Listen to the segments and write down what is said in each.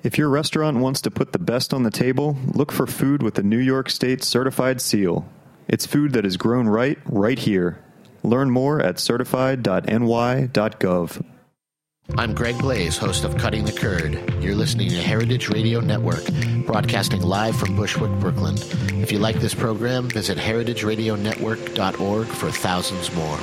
If your restaurant wants to put the best on the table, look for food with the New York State Certified Seal. It's food that is grown right here. Learn more at certified.ny.gov. I'm Greg Blaze, host of Cutting the Curd. You're listening to Heritage Radio Network, broadcasting live from Bushwick, Brooklyn. If you like this program, visit heritageradionetwork.org for thousands more.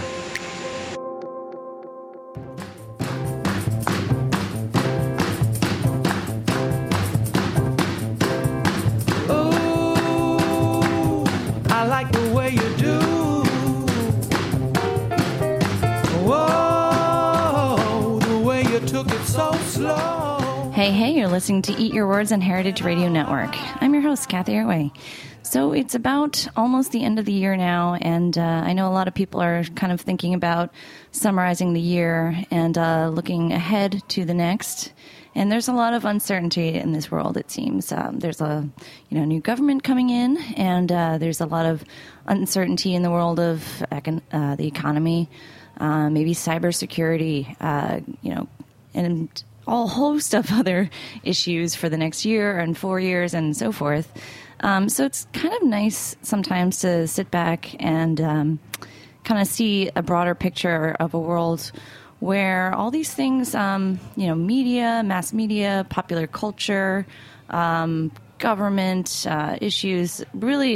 Hey, you're listening to Eat Your Words on Heritage Radio Network. I'm your host, Kathy Arway. So it's about almost the end of the year now, and I know a lot of people are kind of thinking about summarizing the year and looking ahead to the next. And there's a lot of uncertainty in this world, it seems. There's a new government coming in, and there's a lot of uncertainty in the world of the economy, maybe cybersecurity, and a host of other issues for the next year and 4 years and so forth. So it's kind of nice sometimes to sit back and kind of see a broader picture of a world where all these things, media, mass media, popular culture, government issues, really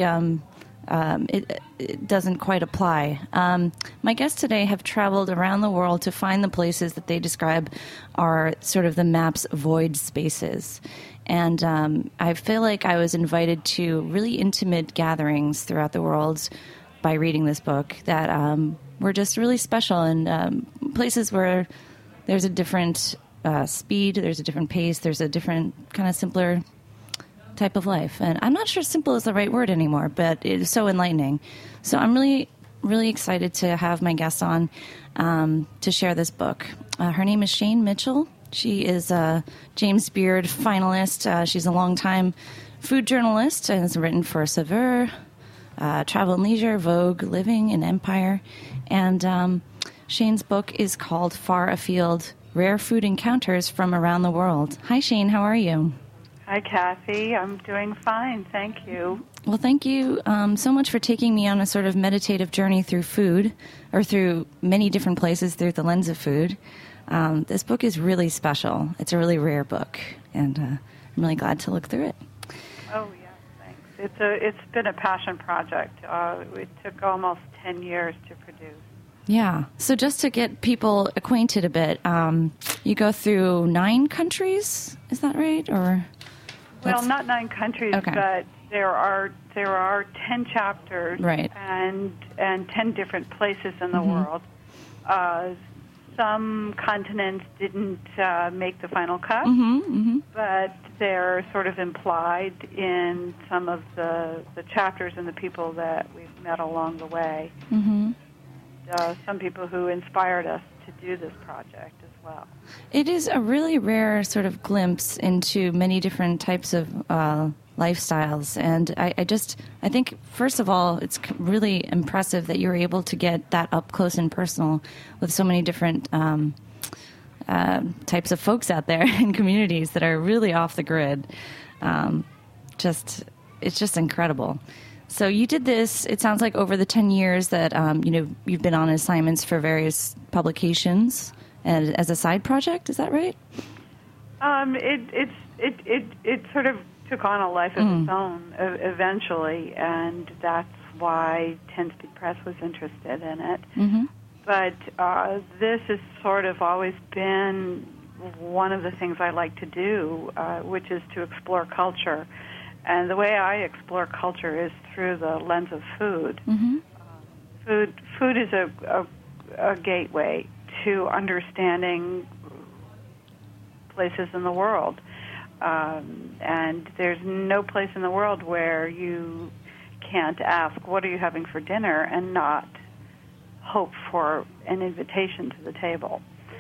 it doesn't quite apply. My guests today have traveled around the world to find the places that they describe are sort of the map's void spaces. And I feel like I was invited to really intimate gatherings throughout the world by reading this book that were just really special, and places where there's a different speed, there's a different pace, there's a different kind of simpler type of life. And I'm not sure simple is the right word anymore, but it is so enlightening. So I'm really, really excited to have my guest on to share this book. Her name is Shane Mitchell. She is a James Beard finalist. She's a longtime food journalist and has written for Saveur, Travel and Leisure, Vogue, Living, and Empire. And Shane's book is called Far Afield, Rare Food Encounters from Around the World. Hi, Shane. How are you? Hi, Kathy. I'm doing fine. Thank you. Well, thank you so much for taking me on a sort of meditative journey through food, or through many different places through the lens of food. This book is really special. It's a really rare book, and I'm really glad to look through it. Oh, yeah, thanks. It's been a passion project. It took almost 10 years to produce. Yeah. So just to get people acquainted a bit, you go through 9 countries, is that right? Or well, not 9 countries, okay. But there are 10 chapters, right, and 10 different places in the world. Some continents didn't make the final cut, but they're sort of implied in some of the chapters and the people that we've met along the way. Some people who inspired us to do this project as well. It is a really rare sort of glimpse into many different types of lifestyles, and I think, first of all, it's really impressive that you're able to get that up close and personal with so many different types of folks out there and communities that are really off the grid. It's just incredible. So you did this, it sounds like, over the 10 years that you've been on assignments for various publications and as a side project. Is that right? It sort of took on a life of its own eventually, and that's why 10 Speed Press was interested in it. But this has sort of always been one of the things I like to do, which is to explore culture. And the way I explore culture is through the lens of food. Food is a gateway to understanding places in the world. And there's no place in the world where you can't ask, what are you having for dinner, and not hope for an invitation to the table.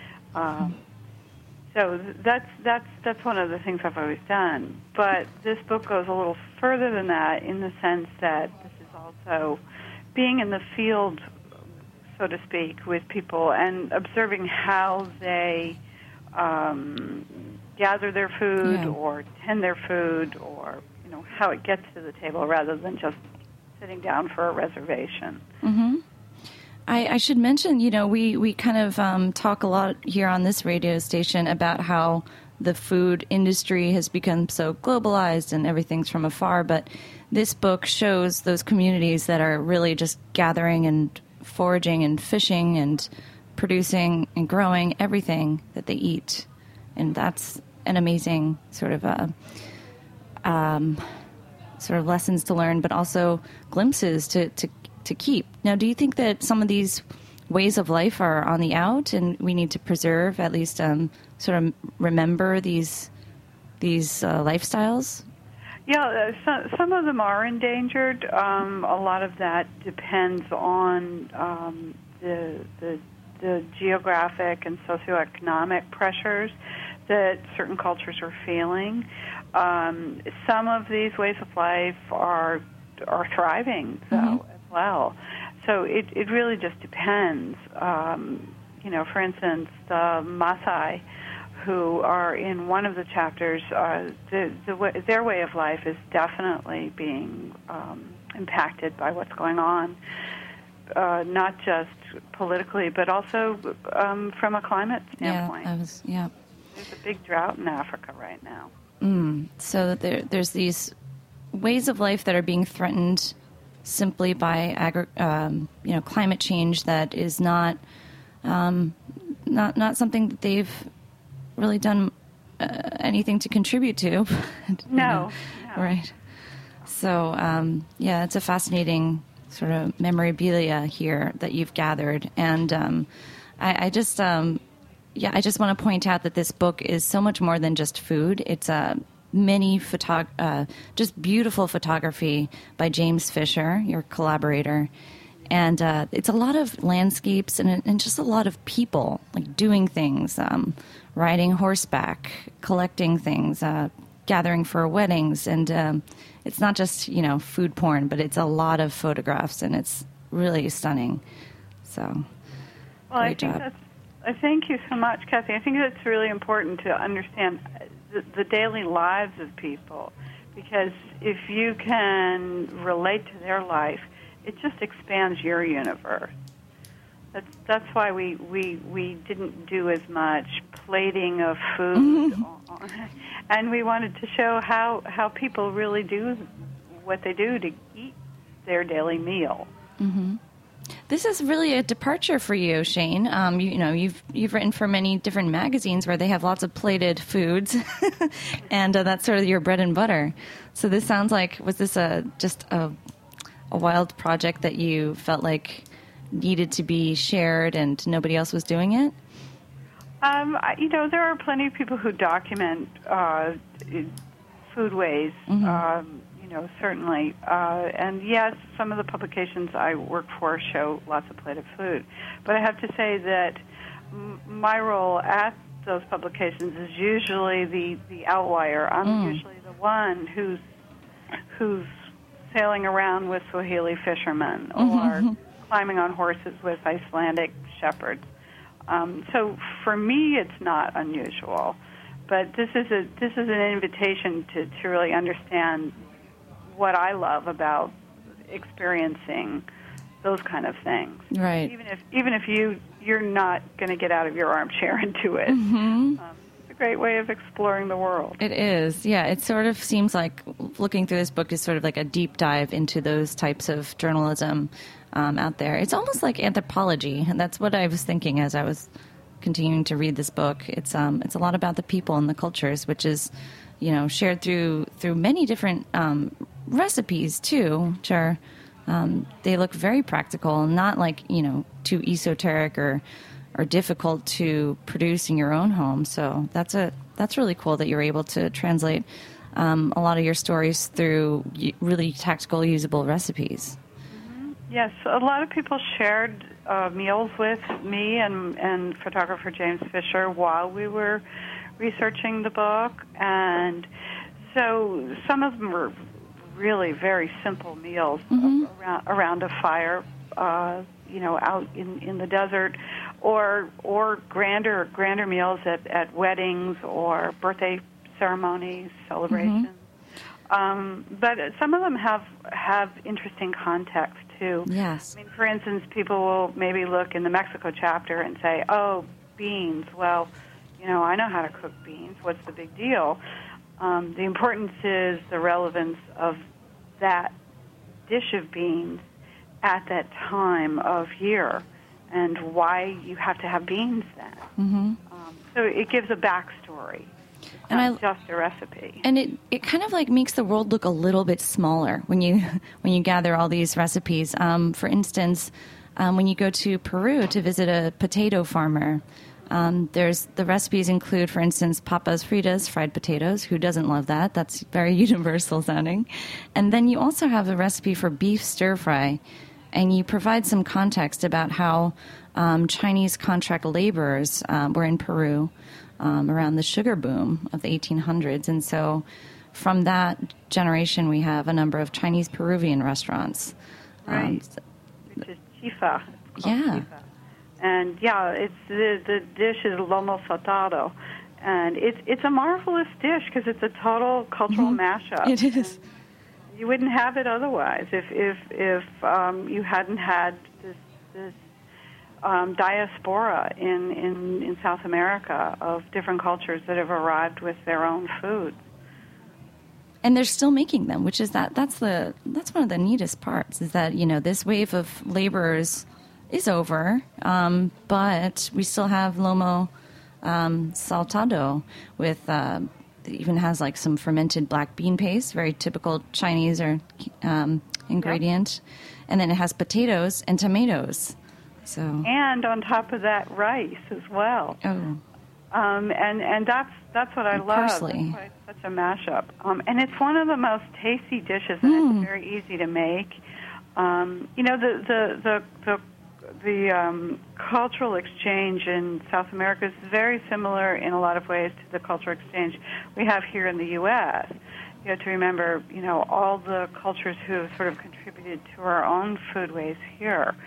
So that's one of the things I've always done. But this book goes a little further than that, in the sense that this is also being in the field, so to speak, with people and observing how they gather their food Yeah. or tend their food, or how it gets to the table, rather than just sitting down for a reservation. Mm-hmm. I should mention, we kind of talk a lot here on this radio station about how the food industry has become so globalized and everything's from afar, but this book shows those communities that are really just gathering and foraging and fishing and producing and growing everything that they eat. And that's an amazing sort of lessons to learn, but also glimpses to keep. Now, do you think that some of these ways of life are on the out, and we need to preserve, at least sort of remember these lifestyles? Yeah, some of them are endangered. A lot of that depends on the geographic and socioeconomic pressures that certain cultures are feeling. Some of these ways of life are thriving, though, as well. So it really just depends. For instance, the Maasai, who are in one of the chapters, their way of life is definitely being impacted by what's going on, not just politically, but also from a climate standpoint. There's a big drought in Africa right now. So there's these ways of life that are being threatened simply by climate change that is not something that they've really done anything to contribute to. No. Right. So it's a fascinating sort of memorabilia here that you've gathered, and I just want to point out that this book is so much more than just food. It's just beautiful photography by James Fisher, your collaborator. And it's a lot of landscapes and just a lot of people, like doing things, riding horseback, collecting things, gathering for weddings. And it's not just, food porn, but it's a lot of photographs, and it's really stunning. So, great job. Thank you so much, Kathy. I think it's really important to understand the daily lives of people, because if you can relate to their life, it just expands your universe. That's why we didn't do as much plating of food, and we wanted to show how people really do what they do to eat their daily meal. Mm-hmm. This is really a departure for you, Shane. You've written for many different magazines where they have lots of plated foods, and that's sort of your bread and butter. So this sounds like, was this just a wild project that you felt like needed to be shared and nobody else was doing it? There are plenty of people who document foodways. Certainly. And yes, some of the publications I work for show lots of plated food. But I have to say that my role at those publications is usually the outlier. I'm usually the one who's sailing around with Swahili fishermen or climbing on horses with Icelandic shepherds. So for me, it's not unusual. But this is an invitation to really understand what I love about experiencing those kind of things. Right. Even if you're not going to get out of your armchair and do it. It's a great way of exploring the world. It is. Yeah, it sort of seems like looking through this book is sort of like a deep dive into those types of journalism out there. It's almost like anthropology, and that's what I was thinking as I was continuing to read this book. It's a lot about the people and the cultures, which is, shared through many different recipes too, which are they look very practical, not like too esoteric or difficult to produce in your own home. So that's really cool that you're able to translate a lot of your stories through really tactical, usable recipes. Yes, a lot of people shared meals with me and photographer James Fisher while we were researching the book, and so some of them were really very simple meals around a fire, out in the desert. or grander meals at weddings or birthday ceremonies, celebrations. But some of them have interesting context too. Yes. I mean, for instance, people will maybe look in the Mexico chapter and say, "Oh, beans. Well, I know how to cook beans. What's the big deal?" The importance is the relevance of that dish of beans at that time of year and why you have to have beans then. So it gives a backstory. It's not just a recipe. And it kind of like makes the world look a little bit smaller when you gather all these recipes. For instance, when you go to Peru to visit a potato farmer, the recipes include, for instance, papas fritas, fried potatoes. Who doesn't love that? That's very universal sounding. And then you also have a recipe for beef stir fry, and you provide some context about how Chinese contract laborers were in Peru around the sugar boom of the 1800s. And so from that generation, we have a number of Chinese Peruvian restaurants. Right, which is chifa. Yeah. Chifa. And it's the dish is lomo saltado, and it's a marvelous dish because it's a total cultural mashup. It is. And you wouldn't have it otherwise if you hadn't had this diaspora in South America of different cultures that have arrived with their own foods. And they're still making them, which is that's one of the neatest parts, is that this wave of laborers is over, but we still have lomo saltado with it even has like some fermented black bean paste, very typical Chinese ingredient, and then it has potatoes and tomatoes. So and on top of that, rice as well. Oh, and that's what I love. Parsley. That's why it's such a mashup. And it's one of the most tasty dishes, and it's very easy to make. The cultural exchange in South America is very similar in a lot of ways to the cultural exchange we have here in the U.S. You have to remember, all the cultures who have sort of contributed to our own foodways here.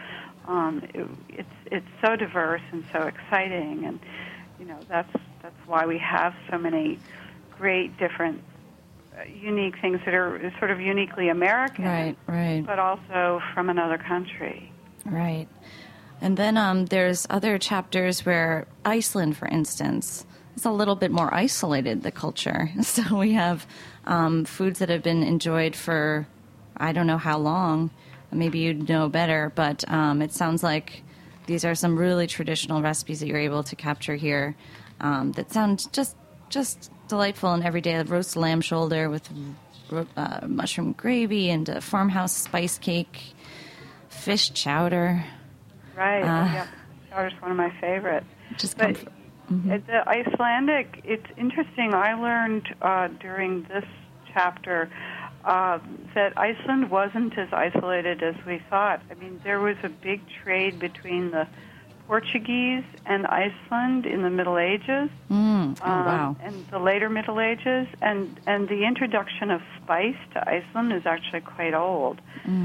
It's so diverse and so exciting, and that's why we have so many great different unique things that are sort of uniquely American, right, but also from another country. Right. And then there's other chapters where Iceland, for instance, is a little bit more isolated, the culture. So we have foods that have been enjoyed for I don't know how long. Maybe you'd know better, but it sounds like these are some really traditional recipes that you're able to capture here that sound just delightful and everyday. Roast lamb shoulder with mushroom gravy and a farmhouse spice cake, fish chowder. Right. Chowder's one of my favorites. The Icelandic, it's interesting. I learned during this chapter that Iceland wasn't as isolated as we thought. I mean, there was a big trade between the Portuguese and Iceland in the Middle Ages, wow. and the later Middle Ages, and the introduction of spice to Iceland is actually quite old.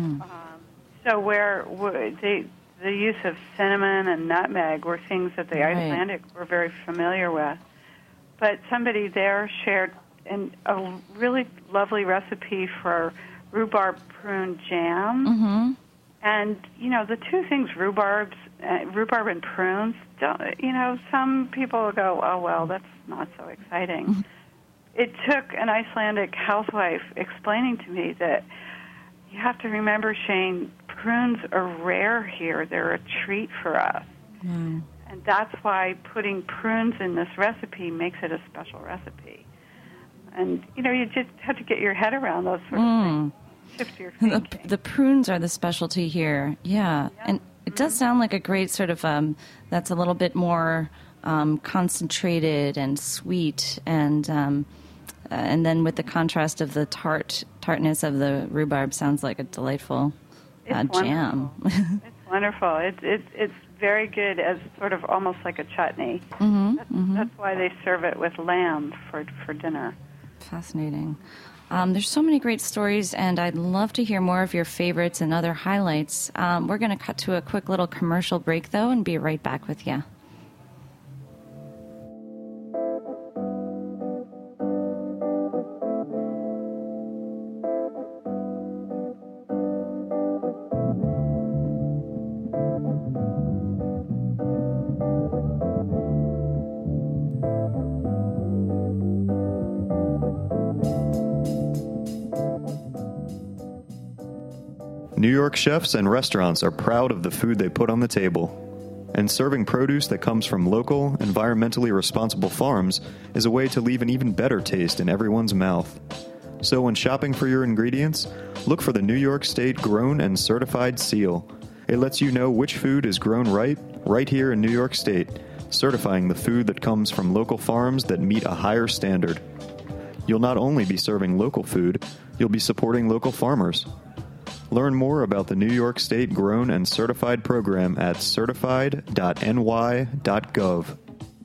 So where the use of cinnamon and nutmeg were things that the Icelandic were very familiar with. But somebody there shared a really lovely recipe for rhubarb prune jam. And, the two things, rhubarb and prunes, some people go, oh, well, that's not so exciting. It took an Icelandic housewife explaining to me that you have to remember, Shane, prunes are rare here. They're a treat for us. And that's why putting prunes in this recipe makes it a special recipe. And, you just have to get your head around those sort of things. Shift your thinking. The prunes are the specialty here. Yeah. And it does sound like a great sort of, that's a little bit more concentrated and sweet, and then with the contrast of the tartness of the rhubarb, sounds like a delightful jam. It's wonderful. It's very good as sort of almost like a chutney. That's why they serve it with lamb for dinner. Fascinating. There's so many great stories, and I'd love to hear more of your favorites and other highlights. We're going to cut to a quick little commercial break, though, and be right back with you. New York chefs and restaurants are proud of the food they put on the table. And serving produce that comes from local, environmentally responsible farms is a way to leave an even better taste in everyone's mouth. So when shopping for your ingredients, look for the New York State Grown and Certified seal. It lets you know which food is grown right here in New York State, certifying the food that comes from local farms that meet a higher standard. You'll not only be serving local food, you'll be supporting local farmers. Learn more about the New York State Grown and Certified program at certified.ny.gov.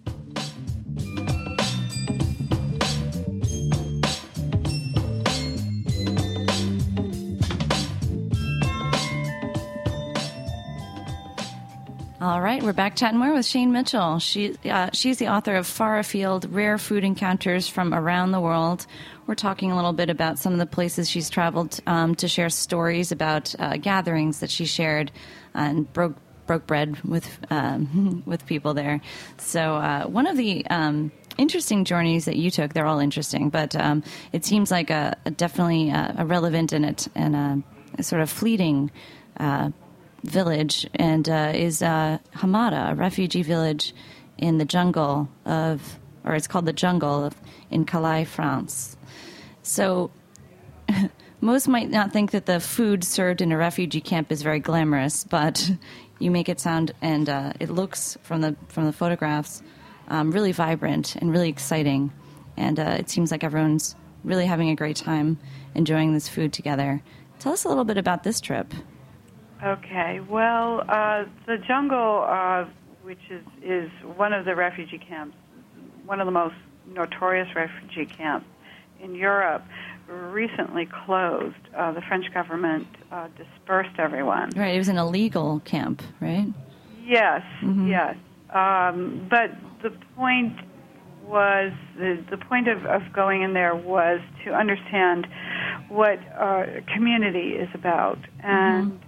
All right, we're back chatting more with Shane Mitchell. She's the author of Far Afield, Rare Food Encounters from Around the World. We're talking a little bit about some of the places she's traveled to share stories about gatherings that she shared and broke bread with people there. So one of the interesting journeys that you took, they're all interesting, but it seems like definitely a relevant and a sort of fleeting village, and is Hamada, a refugee village in the jungle or it's called the jungle in Calais, France. So most might not think that the food served in a refugee camp is very glamorous, but you make it sound, and it looks from the photographs really vibrant and really exciting, and it seems like everyone's really having a great time enjoying this food together. Tell us a little bit about this trip. Okay, well, the jungle, which is one of the refugee camps, one of the most notorious refugee camps in Europe, recently closed. The French government dispersed everyone. Right, it was an illegal camp, right? Yes, yes. But the point was, the point of going in there was to understand what community is about, and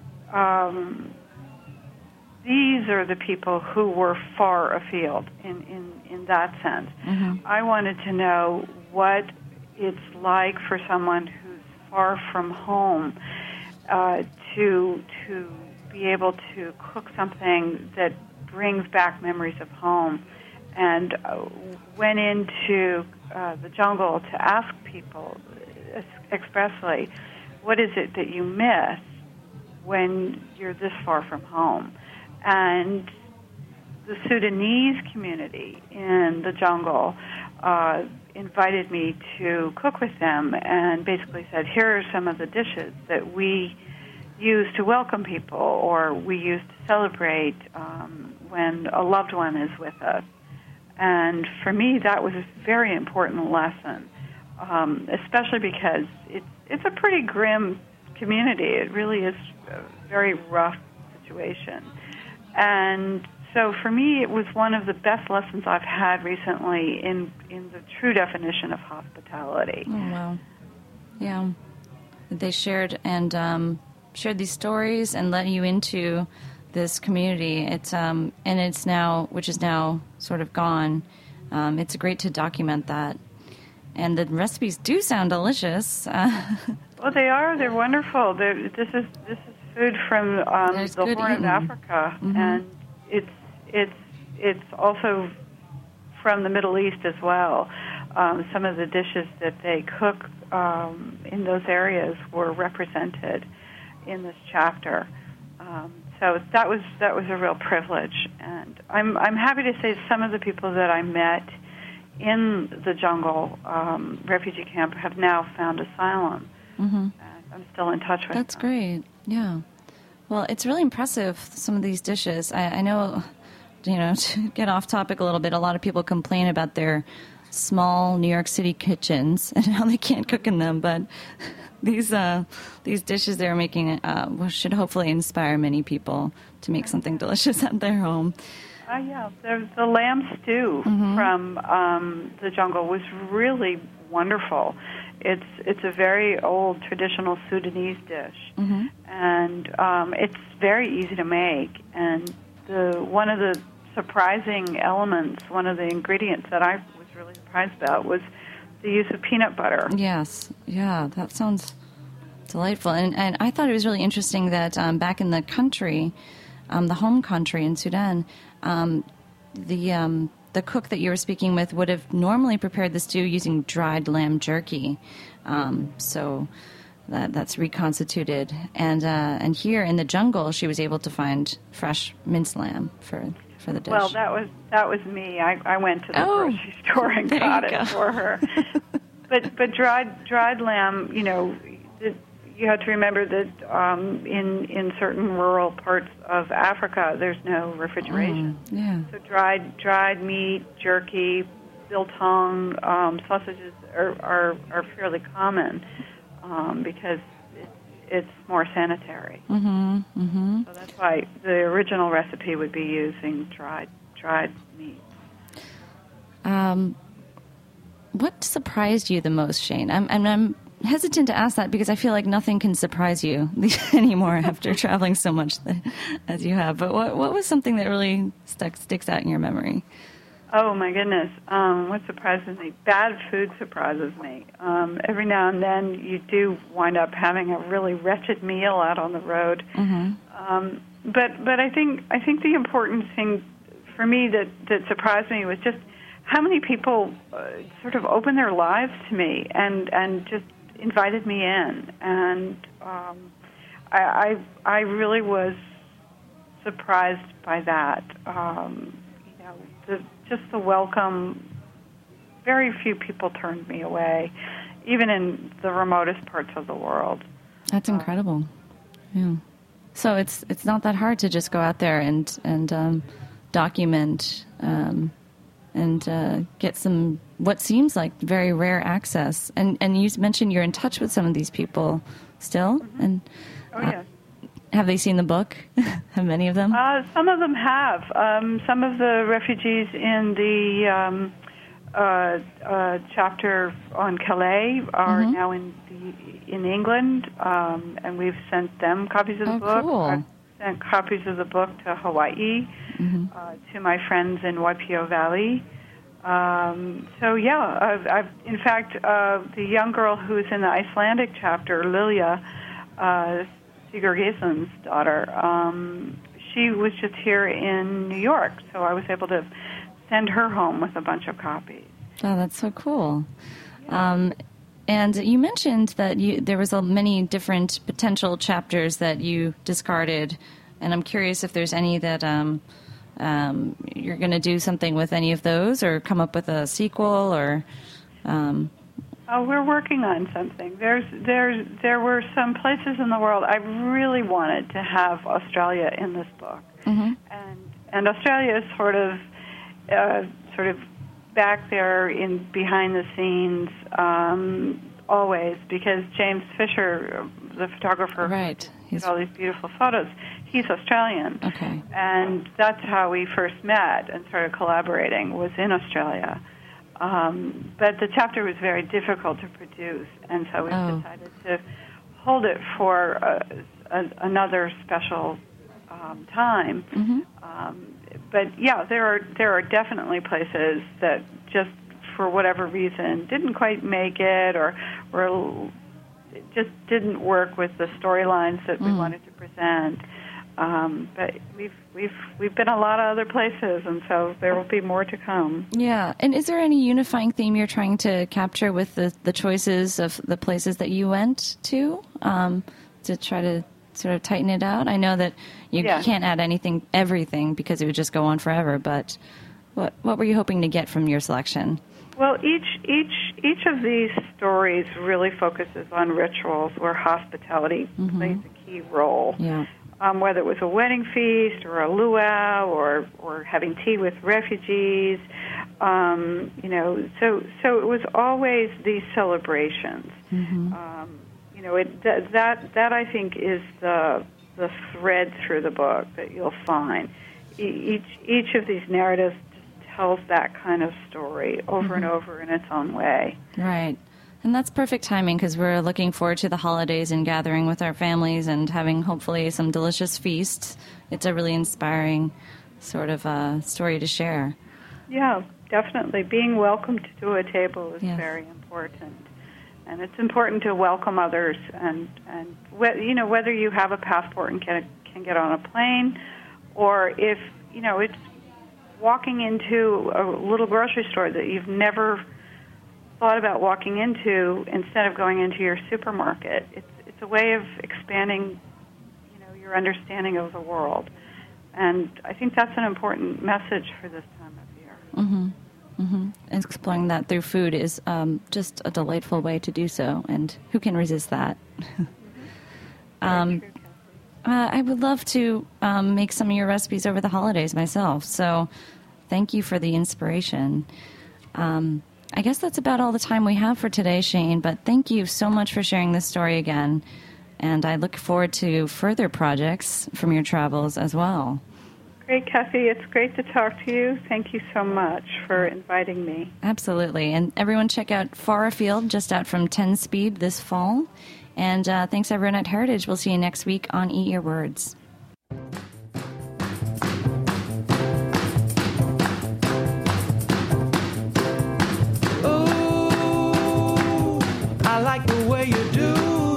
these are the people who were far afield in that sense. I wanted to know what it's like for someone who's far from home to be able to cook something that brings back memories of home, and went into the jungle to ask people expressly, what is it that you miss when you're this far from home? And the Sudanese community in the jungle invited me to cook with them, and basically said, here are some of the dishes that we use to welcome people, or we use to celebrate when a loved one is with us. And for me, that was a very important lesson, especially because it's a pretty grim community. It really is a very rough situation. And so for me, it was one of the best lessons I've had recently in the true definition of hospitality. Oh, wow. Yeah. They shared these stories and let you into this community. It's and it's now, which is now sort of gone. It's great to document that. And the recipes do sound delicious. Well, they are. They're wonderful. This is food from the Horn of Africa, and it's also from the Middle East as well. Some of the dishes that they cook in those areas were represented in this chapter. So that was a real privilege, and I'm happy to say some of the people that I met in the jungle refugee camp have now found asylum. And I'm still in touch with them. That's great. Yeah. Well, it's really impressive, some of these dishes. I know, to get off topic a little bit, a lot of people complain about their small New York City kitchens and how they can't cook in them, but these dishes they're making should hopefully inspire many people to make something delicious at their home. Yeah, there's the lamb stew from the jungle was really wonderful. It's a very old traditional Sudanese dish, and it's very easy to make. And one of the surprising elements, one of the ingredients that I was really surprised about was the use of peanut butter. Yes, yeah, that sounds delightful. And I thought it was really interesting that back in the country, the home country in Sudan, the cook that you were speaking with would have normally prepared the stew using dried lamb jerky. So that's reconstituted. And here in the jungle, she was able to find fresh minced lamb for the dish. Well, that was me. I went to the grocery store and got it for her. But dried lamb, you have to remember that in certain rural parts of Africa, there's no refrigeration. So dried meat, jerky, biltong, sausages are fairly common because it's more sanitary. So that's why the original recipe would be using dried meat. What surprised you the most, Shane? I'm hesitant to ask that because I feel like nothing can surprise you anymore after traveling so much as you have. But what was something that really sticks out in your memory? Oh, my goodness. What surprises me? Bad food surprises me. Every now and then you do wind up having a really wretched meal out on the road. But I think the important thing for me that surprised me was just how many people sort of opened their lives to me and just invited me in. And I really was surprised by that. Just the welcome. Very few people turned me away, even in the remotest parts of the world. That's incredible. Yeah. So it's not that hard to just go out there and document and get some what seems like very rare access. And you mentioned you're in touch with some of these people still. And yes. Have they seen the book? Have many of them? Some of them have. Some of the refugees in the chapter on Calais are now in England, and we've sent them copies of the book. Cool. I've sent copies of the book to Hawaii, to my friends in Waipio Valley. I've in fact, the young girl who's in the Icelandic chapter, Lilia, Sigurgeirson's daughter, she was just here in New York, so I was able to send her home with a bunch of copies. Oh, that's so cool. Yeah. And you mentioned that there was many different potential chapters that you discarded, and I'm curious if there's any that you're going to do something with any of those or come up with a sequel or... we're working on something. There were some places in the world I really wanted to have Australia in this book, and Australia is sort of back there in behind the scenes always because James Fisher, the photographer, who did all these beautiful photos, he's Australian, and that's how we first met and started collaborating was in Australia. But the chapter was very difficult to produce, and so we decided to hold it for another special time. But yeah, there are definitely places that just for whatever reason didn't quite make it, or just didn't work with the storylines that we wanted to present. But we've been a lot of other places, and so there will be more to come. Yeah, and is there any unifying theme you're trying to capture with the choices of the places that you went to try to sort of tighten it out? I know that you can't add everything, because it would just go on forever. But what were you hoping to get from your selection? Well, each of these stories really focuses on rituals where hospitality plays a key role. Yeah. Whether it was a wedding feast or a luau or having tea with refugees, So it was always these celebrations. Mm-hmm. That I think is the thread through the book that you'll find. Each of these narratives just tells that kind of story over and over in its own way. Right. And that's perfect timing because we're looking forward to the holidays and gathering with our families and having hopefully some delicious feasts. It's a really inspiring sort of story to share. Yeah, definitely. Being welcomed to a table is very important. And it's important to welcome others, and whether you have a passport and can get on a plane, or if it's walking into a little grocery store that you've never thought about walking into instead of going into your supermarket. It's a way of expanding, your understanding of the world, and I think that's an important message for this time of year. Mm-hmm. Mm-hmm. Exploring that through food is just a delightful way to do so, and who can resist that? I would love to make some of your recipes over the holidays myself, so thank you for the inspiration. I guess that's about all the time we have for today, Shane, but thank you so much for sharing this story again, and I look forward to further projects from your travels as well. Great, Kathy. It's great to talk to you. Thank you so much for inviting me. Absolutely. And everyone check out Far Afield, just out from 10 Speed this fall. And thanks, everyone at Heritage. We'll see you next week on Eat Your Words. Oh, I like the way you do.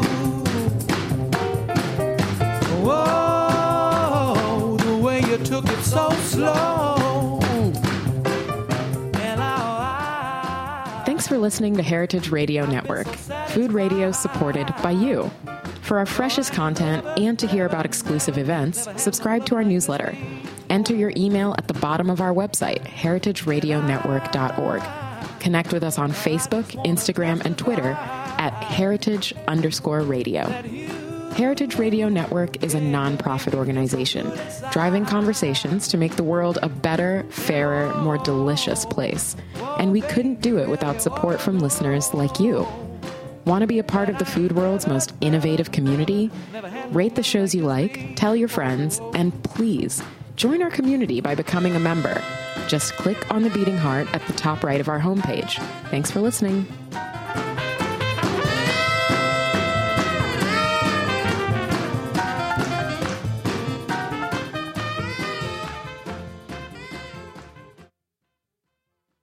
Whoa, the way you took it so slow. Thanks for listening to Heritage Radio Network, food radio supported by you. For our freshest content and to hear about exclusive events, subscribe to our newsletter. Enter your email at the bottom of our website, heritageradionetwork.org. Connect with us on Facebook, Instagram, and Twitter at heritage_radio. Heritage Radio Network is a nonprofit organization driving conversations to make the world a better, fairer, more delicious place. And we couldn't do it without support from listeners like you. Want to be a part of the food world's most innovative community? Rate the shows you like, tell your friends, and please join our community by becoming a member. Just click on the beating heart at the top right of our homepage. Thanks for listening.